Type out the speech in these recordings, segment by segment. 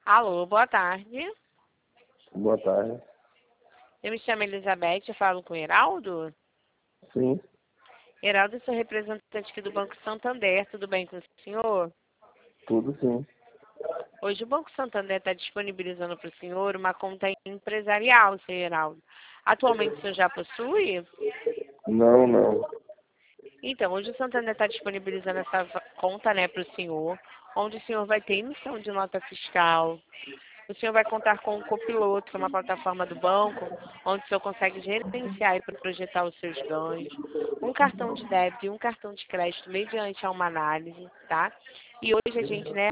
Alô, boa tarde. Boa tarde. Eu me chamo Elizabeth, eu falo com o Heraldo. Sim, Heraldo, eu sou representante aqui do Banco Santander, tudo bem com o senhor? tudo sim. Hoje o Banco Santander está disponibilizando para o senhor uma conta empresarial, seu Heraldo. Atualmente o senhor já possui? Não. Então, hoje o Santander está disponibilizando essa conta, né, para o senhor, onde o senhor vai ter emissão de nota fiscal. O senhor vai contar com o Copiloto, que é uma plataforma do banco, onde o senhor consegue gerenciar e projetar os seus ganhos. Um cartão de débito e um cartão de crédito mediante a uma análise, tá? E hoje a gente, né,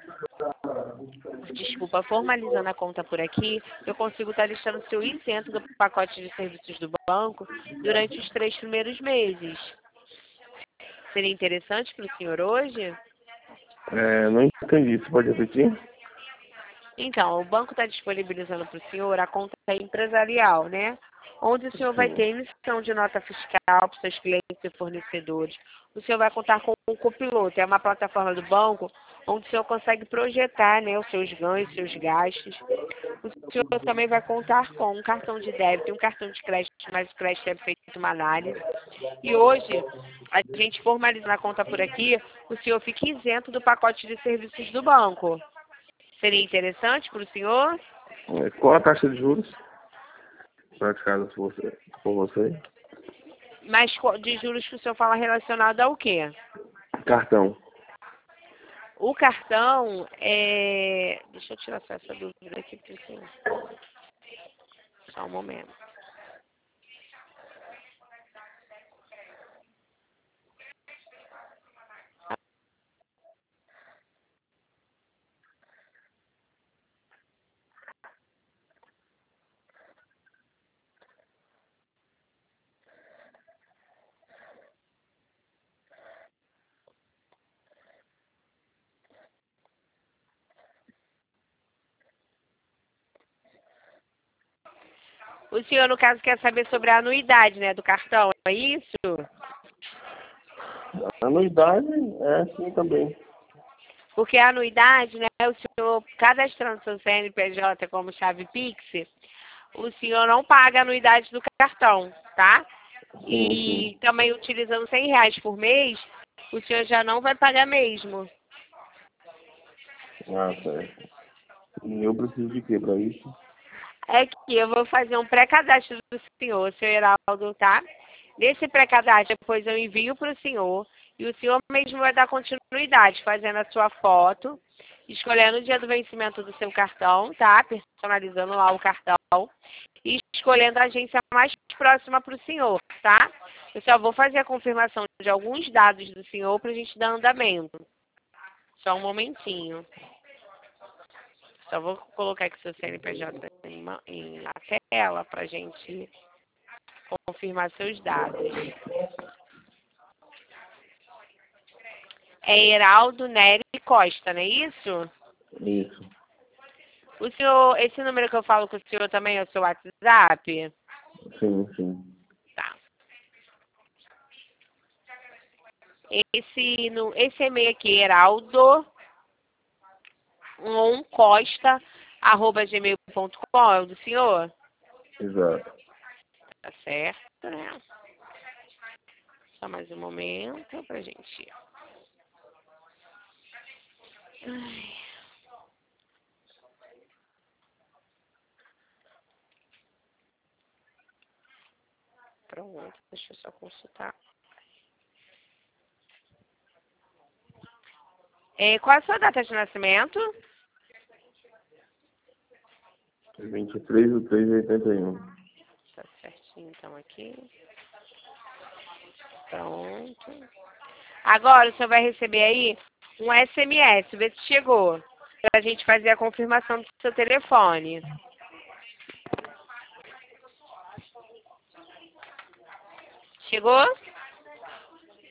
formalizando a conta por aqui, eu consigo estar deixando o senhor isento do pacote de serviços do banco durante os 3 primeiros meses. Seria interessante para o senhor hoje? Não entendi. Você pode repetir? Então, o banco está disponibilizando para o senhor a conta empresarial, né? Onde o senhor vai Sim. ter emissão de nota fiscal para os seus clientes e fornecedores. O senhor vai contar com o Copiloto, é uma plataforma do banco onde o senhor consegue projetar, né, os seus ganhos, seus gastos. O senhor também vai contar com um cartão de débito e um cartão de crédito, mas o crédito é feito uma análise. E hoje, a gente formalizando a conta por aqui, o senhor fica isento do pacote de serviços do banco. Seria interessante para o senhor? Qual a taxa de juros praticada por você? Mas de juros que o senhor fala relacionado ao quê? Cartão. O cartão é... Deixa eu tirar só essa dúvida aqui para o senhor. Só um momento. O senhor, no caso, quer saber sobre a anuidade, né, do cartão, é isso? A anuidade é assim também. Porque a anuidade, né, o senhor cadastrando seu CNPJ como chave Pix, o senhor não paga a anuidade do cartão, tá? Sim. E também utilizando R$ 100 por mês, o senhor já não vai pagar mesmo. Ah, certo. E eu preciso de quê para isso? É que eu vou fazer um pré-cadastro do senhor, seu Heraldo, tá? Nesse pré-cadastro, depois eu envio para o senhor e o senhor mesmo vai dar continuidade, fazendo a sua foto, escolhendo o dia do vencimento do seu cartão, tá? Personalizando lá o cartão e escolhendo a agência mais próxima para o senhor, tá? Eu só vou fazer a confirmação de alguns dados do senhor para a gente dar andamento. Só um momentinho. Só vou colocar aqui seu CNPJ na tela para a gente confirmar seus dados. É Heraldo Nery Costa, não é isso? Isso. O senhor, esse número que eu falo com o senhor também é o seu WhatsApp? Sim. Tá. Esse e-mail aqui, heraldo costa@gmail.com, é o do senhor? Exato. Tá certo, né? Só mais um momento pra gente. Ai. Pronto, deixa eu só consultar. Qual a sua data de nascimento? 23/3/81. Tá certinho, então, aqui. Pronto. Agora, o senhor vai receber aí um SMS, vê se chegou. Pra gente fazer a confirmação do seu telefone. Chegou?